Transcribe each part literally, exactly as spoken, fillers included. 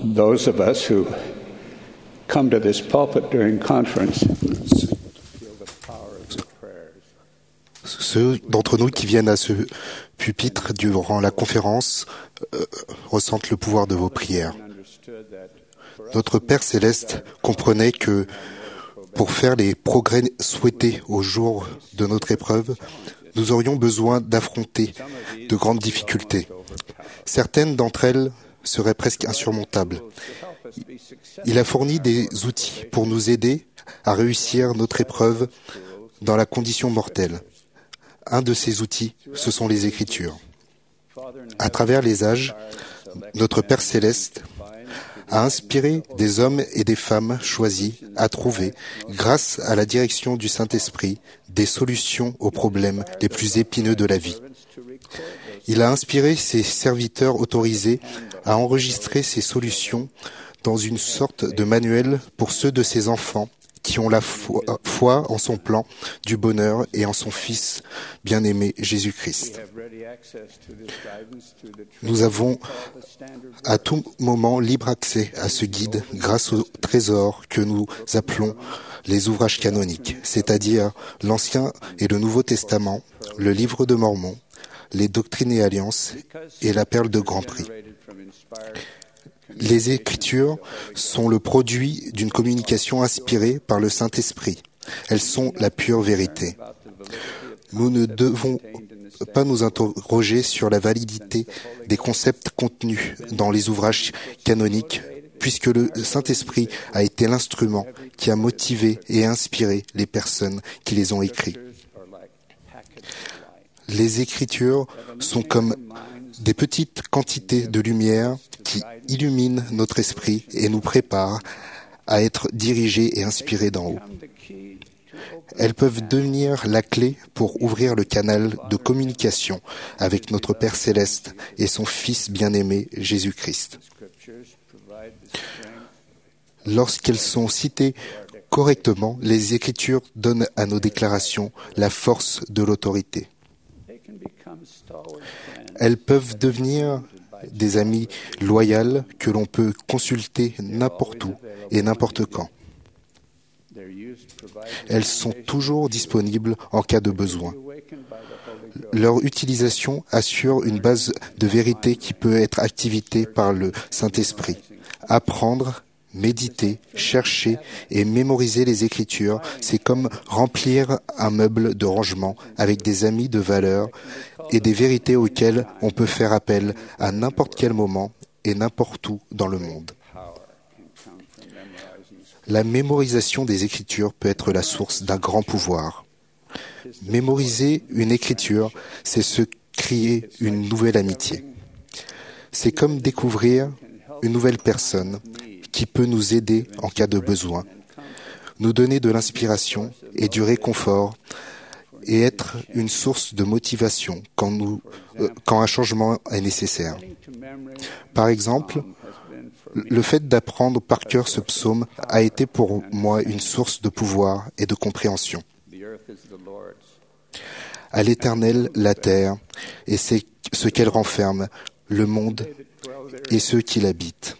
those of us who come to this pulpit during conference feel the power of the prayers. Ceux d'entre nous qui viennent à ce pupitre durant la conférence euh, ressentent le pouvoir de vos prières. Notre Père Céleste comprenait que pour faire les progrès souhaités au jour de notre épreuve, nous aurions besoin d'affronter de grandes difficultés. Certaines d'entre elles seraient presque insurmontables. Il a fourni des outils pour nous aider à réussir notre épreuve dans la condition mortelle. Un de ces outils, ce sont les Écritures. À travers les âges, notre Père Céleste a inspiré des hommes et des femmes choisis à trouver, grâce à la direction du Saint-Esprit, des solutions aux problèmes les plus épineux de la vie. Il a inspiré ses serviteurs autorisés à enregistrer ces solutions dans une sorte de manuel pour ceux de ses enfants qui ont la foi, foi en son plan du bonheur et en son Fils bien-aimé Jésus-Christ. Nous avons à tout moment libre accès à ce guide grâce au trésor que nous appelons les ouvrages canoniques, c'est-à-dire l'Ancien et le Nouveau Testament, le Livre de Mormon, les Doctrines et Alliances et la Perle de Grand Prix. Les Écritures sont le produit d'une communication inspirée par le Saint-Esprit. Elles sont la pure vérité. Nous ne devons pas nous interroger sur la validité des concepts contenus dans les ouvrages canoniques, puisque le Saint-Esprit a été l'instrument qui a motivé et inspiré les personnes qui les ont écrits. Les Écritures sont comme des petites quantités de lumière qui illuminent notre esprit et nous préparent à être dirigés et inspirés d'en haut. Elles peuvent devenir la clé pour ouvrir le canal de communication avec notre Père Céleste et son Fils bien-aimé Jésus-Christ. Lorsqu'elles sont citées correctement, les Écritures donnent à nos déclarations la force de l'autorité. Elles peuvent devenir des amis loyaux que l'on peut consulter n'importe où et n'importe quand. Elles sont toujours disponibles en cas de besoin. Leur utilisation assure une base de vérité qui peut être activée par le Saint-Esprit. Apprendre, méditer, chercher et mémoriser les Écritures, c'est comme remplir un meuble de rangement avec des amis de valeur et des vérités auxquelles on peut faire appel à n'importe quel moment et n'importe où dans le monde. La mémorisation des Écritures peut être la source d'un grand pouvoir. Mémoriser une Écriture, c'est se créer une nouvelle amitié. C'est comme découvrir une nouvelle personne qui peut nous aider en cas de besoin, nous donner de l'inspiration et du réconfort et être une source de motivation quand, nous, euh, quand un changement est nécessaire. Par exemple, le fait d'apprendre par cœur ce psaume a été pour moi une source de pouvoir et de compréhension. À l'Éternel, la terre, et c'est ce qu'elle renferme, le monde et ceux qui l'habitent.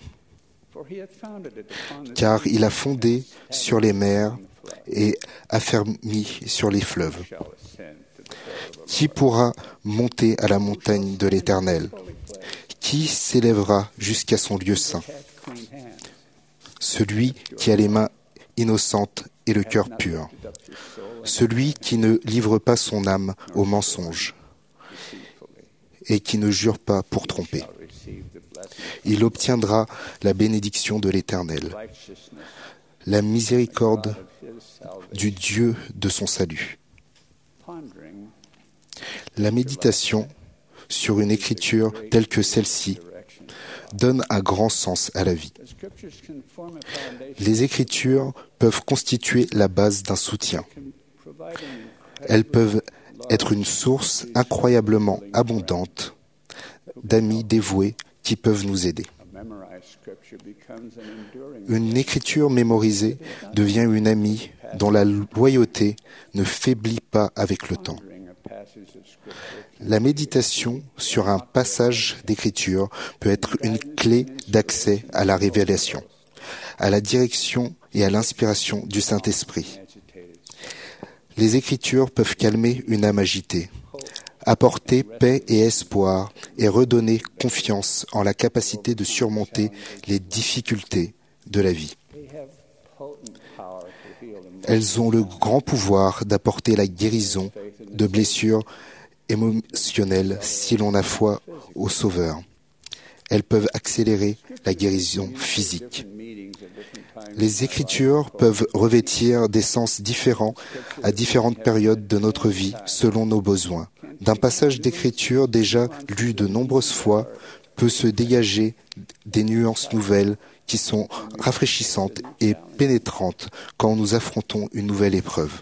Car il a fondé sur les mers et affermi sur les fleuves. Qui pourra monter à la montagne de l'Éternel? Qui s'élèvera jusqu'à son lieu saint? Celui qui a les mains innocentes et le cœur pur. Celui qui ne livre pas son âme au mensonge et qui ne jure pas pour tromper. Il obtiendra la bénédiction de l'Éternel, la miséricorde du Dieu de son salut. La méditation sur une écriture telle que celle-ci donne un grand sens à la vie. Les Écritures peuvent constituer la base d'un soutien. Elles peuvent être une source incroyablement abondante d'amis dévoués qui peuvent nous aider. Une écriture mémorisée devient une amie dont la loyauté ne faiblit pas avec le temps. La méditation sur un passage d'écriture peut être une clé d'accès à la révélation, à la direction et à l'inspiration du Saint-Esprit. Les Écritures peuvent calmer une âme agitée, apporter paix et espoir et redonner confiance en la capacité de surmonter les difficultés de la vie. Elles ont le grand pouvoir d'apporter la guérison de blessures émotionnelles si l'on a foi au Sauveur. Elles peuvent accélérer la guérison physique. Les Écritures peuvent revêtir des sens différents à différentes périodes de notre vie selon nos besoins. D'un passage d'Écriture déjà lu de nombreuses fois peut se dégager des nuances nouvelles qui sont rafraîchissantes et pénétrantes quand nous affrontons une nouvelle épreuve.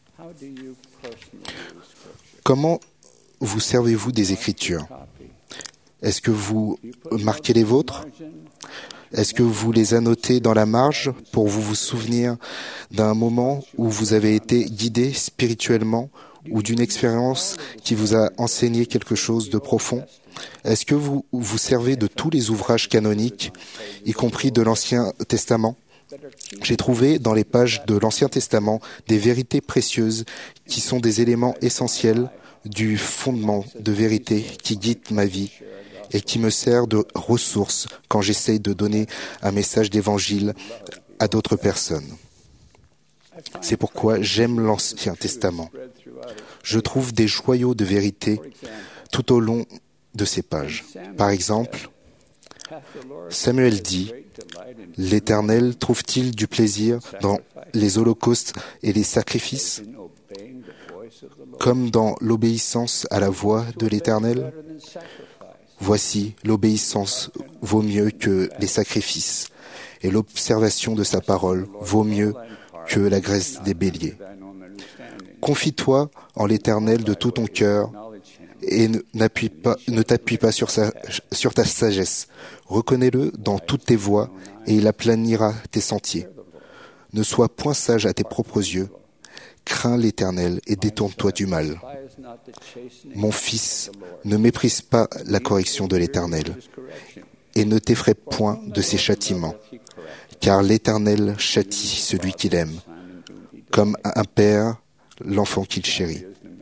Comment vous servez-vous des Écritures? Est-ce que vous marquez les vôtres? Est-ce que vous les annotez dans la marge pour vous vous souvenir d'un moment où vous avez été guidé spirituellement ou d'une expérience qui vous a enseigné quelque chose de profond? Est-ce que vous vous servez de tous les ouvrages canoniques, y compris de l'Ancien Testament? J'ai trouvé dans les pages de l'Ancien Testament des vérités précieuses qui sont des éléments essentiels du fondement de vérité qui guide ma vie et qui me sert de ressource quand j'essaye de donner un message d'évangile à d'autres personnes. C'est pourquoi j'aime l'Ancien Testament. Je trouve des joyaux de vérité tout au long de ces pages. Par exemple, Samuel dit « L'Éternel trouve-t-il du plaisir dans les holocaustes et les sacrifices, comme dans l'obéissance à la voix de l'Éternel? Voici, l'obéissance vaut mieux que les sacrifices, et l'observation de sa parole vaut mieux que la graisse des béliers. Confie-toi en l'Éternel de tout ton cœur, et ne, n'appuie pas, ne t'appuie pas sur, sa, sur ta sagesse. Reconnais-le dans toutes tes voies, et il aplanira tes sentiers. Ne sois point sage à tes propres yeux. Crains l'Éternel et détourne-toi du mal. Mon fils, ne méprise pas la correction de l'Éternel, et ne t'effraie point de ses châtiments, car l'Éternel châtie celui qu'il aime, comme un père l'enfant qu'il chérit.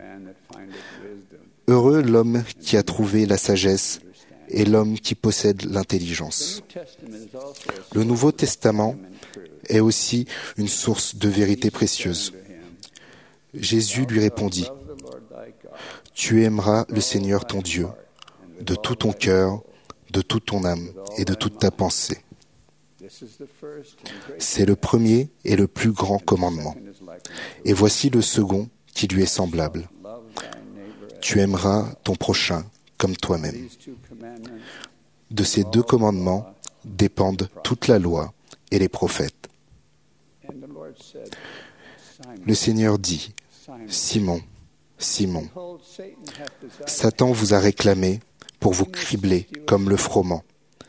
Heureux l'homme qui a trouvé la sagesse et l'homme qui possède l'intelligence. Le Nouveau Testament est aussi une source de vérité précieuse. Jésus lui répondit, « Tu aimeras le Seigneur ton Dieu de tout ton cœur, de toute ton âme et de toute ta pensée. » C'est le premier et le plus grand commandement. Et voici le second qui lui est semblable. Tu aimeras ton prochain comme toi-même. De ces deux commandements dépendent toute la loi et les prophètes. Le Seigneur dit, « Simon, Simon, Satan vous a réclamé pour vous cribler comme le froment.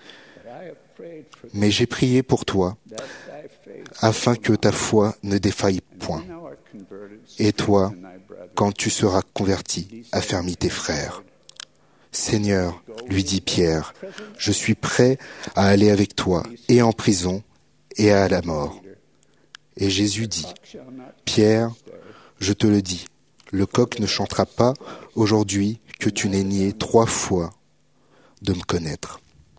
Mais j'ai prié pour toi, afin que ta foi ne défaille point. Et toi, quand tu seras converti, affermis tes frères. » Seigneur, lui dit Pierre, je suis prêt à aller avec toi, et en prison, et à la mort. Et Jésus dit, Pierre, je te le dis, le coq ne chantera pas aujourd'hui que tu n'aies nié trois fois de me connaître.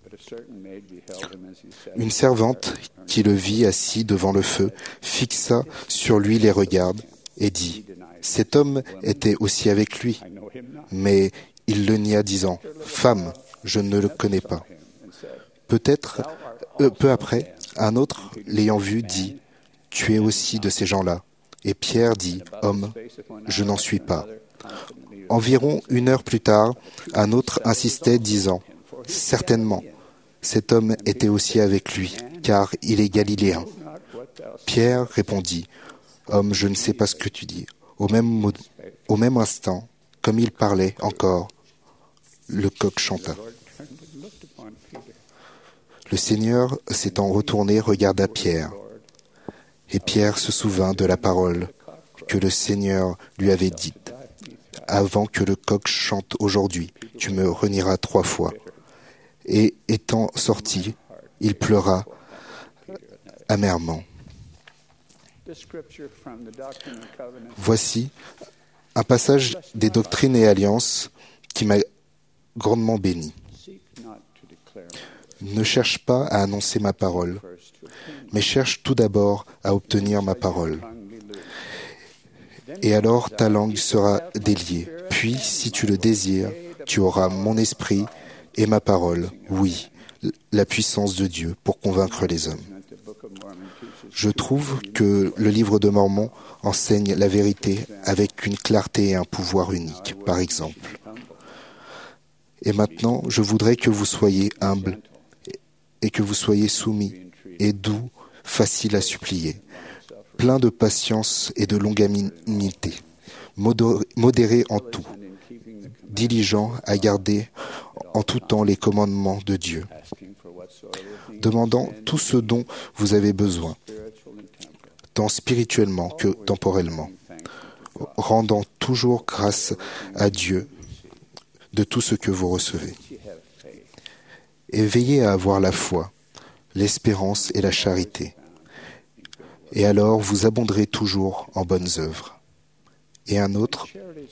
Une servante qui le vit assis devant le feu fixa sur lui les regards et dit, cet homme était aussi avec lui, mais il le nia disant, femme, je ne le connais pas. Peut-être, euh, peu après, un autre, l'ayant vu, dit, tu es aussi de ces gens-là. Et Pierre dit, homme, je n'en suis pas. Environ une heure plus tard, un autre insistait, disant, certainement, cet homme était aussi avec lui, car il est galiléen. Pierre répondit, homme, je ne sais pas ce que tu dis. Au même, mot, au même instant, comme il parlait encore, le coq chanta. Le Seigneur, s'étant retourné, regarda Pierre. Et Pierre se souvint de la parole que le Seigneur lui avait dite. avant que le coq chante aujourd'hui. Tu me renieras trois fois. Et étant sorti, il pleura amèrement. Voici un passage des Doctrines et Alliances qui m'a grandement béni. Ne cherche pas à annoncer ma parole, mais cherche tout d'abord à obtenir ma parole. Et alors ta langue sera déliée. Puis, si tu le désires, tu auras mon esprit et ma parole, oui, la puissance de Dieu pour convaincre les hommes. Je trouve que le livre de Mormon enseigne la vérité avec une clarté et un pouvoir unique, par exemple. Et maintenant, je voudrais que vous soyez humbles et que vous soyez soumis et doux, faciles à supplier, pleins de patience et de longanimité, modérés en tout, diligents à garder en tout temps les commandements de Dieu, demandant tout ce dont vous avez besoin, tant spirituellement que temporellement, rendant toujours grâce à Dieu de tout ce que vous recevez. Et veillez à avoir la foi, l'espérance et la charité. Et alors vous abonderez toujours en bonnes œuvres. Et un autre,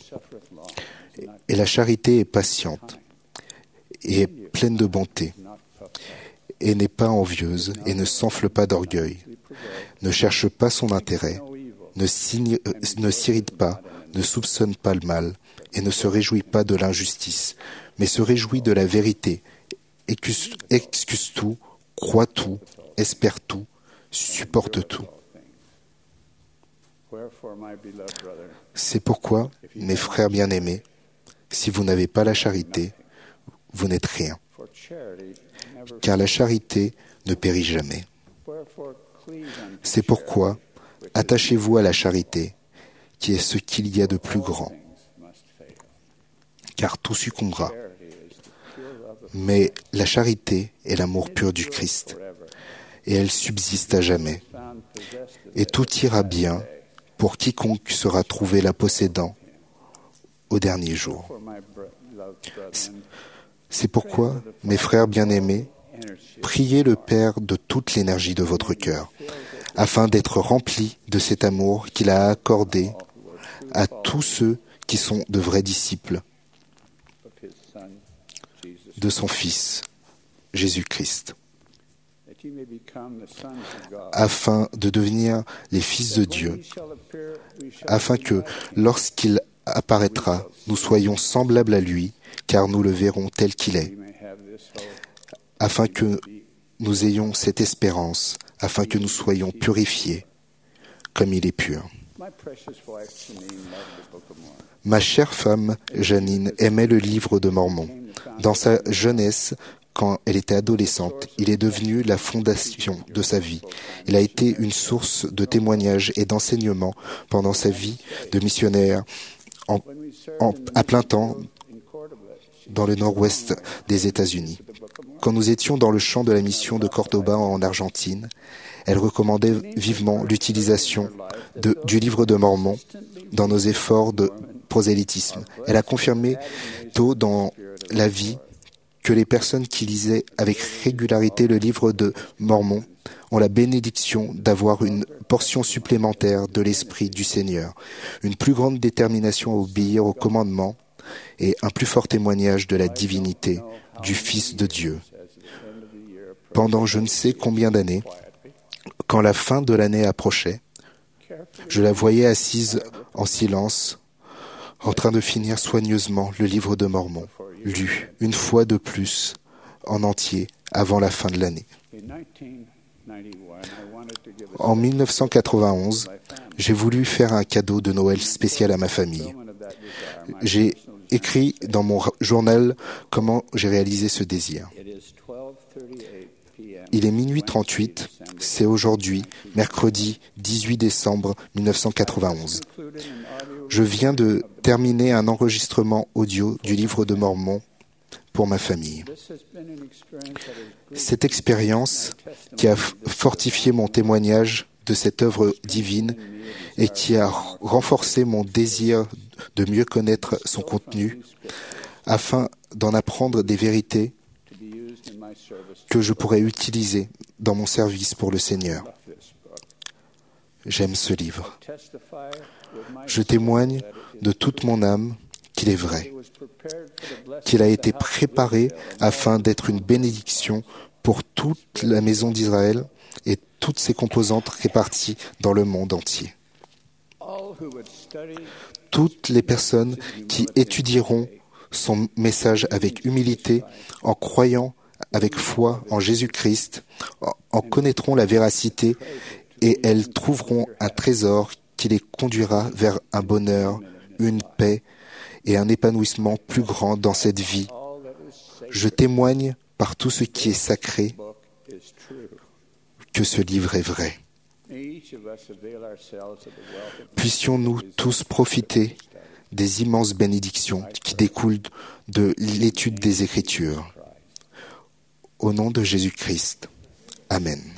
et la charité est patiente, et est pleine de bonté, et n'est pas envieuse, et ne s'enfle pas d'orgueil, ne cherche pas son intérêt, ne s'irrite pas, ne soupçonne pas le mal, et ne se réjouit pas de l'injustice, mais se réjouit de la vérité, excuse, excuse tout, croit tout, espère tout, supporte tout. C'est pourquoi, mes frères bien-aimés, si vous n'avez pas la charité, vous n'êtes rien, car la charité ne périt jamais. C'est pourquoi, attachez-vous à la charité, qui est ce qu'il y a de plus grand, car tout succombera. Mais la charité est l'amour pur du Christ, et elle subsiste à jamais. Et tout ira bien pour quiconque sera trouvé la possédant au dernier jour. C'est pourquoi, mes frères bien-aimés, priez le Père de toute l'énergie de votre cœur, afin d'être remplis de cet amour qu'il a accordé à tous ceux qui sont de vrais disciples de son Fils, Jésus-Christ, afin de devenir les fils de Dieu, afin que, lorsqu'il apparaîtra, nous soyons semblables à lui, car nous le verrons tel qu'il est, afin que nous ayons cette espérance, afin que nous soyons purifiés, comme il est pur. Ma chère femme, Janine, aimait le livre de Mormon. Dans sa jeunesse, quand elle était adolescente, il est devenu la fondation de sa vie. Il a été une source de témoignages et d'enseignements pendant sa vie de missionnaire en, en, à plein temps dans le nord-ouest des États-Unis. Quand nous étions dans le champ de la mission de Cordoba en Argentine, elle recommandait vivement l'utilisation de, du livre de Mormon dans nos efforts de prosélytisme. Elle a confirmé tôt dans la vie que les personnes qui lisaient avec régularité le livre de Mormon ont la bénédiction d'avoir une portion supplémentaire de l'Esprit du Seigneur, une plus grande détermination à obéir aux commandements et un plus fort témoignage de la divinité du Fils de Dieu. Pendant je ne sais combien d'années, quand la fin de l'année approchait, je la voyais assise en silence, en train de finir soigneusement le livre de Mormon, lu une fois de plus, en entier, avant la fin de l'année. En mille neuf cent quatre-vingt-onze, j'ai voulu faire un cadeau de Noël spécial à ma famille. J'ai écrit dans mon journal comment j'ai réalisé ce désir. Il est minuit trente-huit, c'est aujourd'hui, mercredi dix-huit décembre mille neuf cent quatre-vingt-onze. Je viens de terminer un enregistrement audio du livre de Mormon pour ma famille. Cette expérience qui a fortifié mon témoignage de cette œuvre divine et qui a renforcé mon désir de mieux connaître son contenu afin d'en apprendre des vérités que je pourrais utiliser dans mon service pour le Seigneur. J'aime ce livre. Je témoigne de toute mon âme qu'il est vrai, qu'il a été préparé afin d'être une bénédiction pour toute la maison d'Israël et toutes ses composantes réparties dans le monde entier. Toutes les personnes qui étudieront son message avec humilité, en croyant avec foi en Jésus-Christ, en connaîtront la véracité et elles trouveront un trésor qui les conduira vers un bonheur, une paix et un épanouissement plus grand dans cette vie. Je témoigne par tout ce qui est sacré que ce livre est vrai. Puissions-nous tous profiter des immenses bénédictions qui découlent de l'étude des Écritures. Au nom de Jésus-Christ. Amen.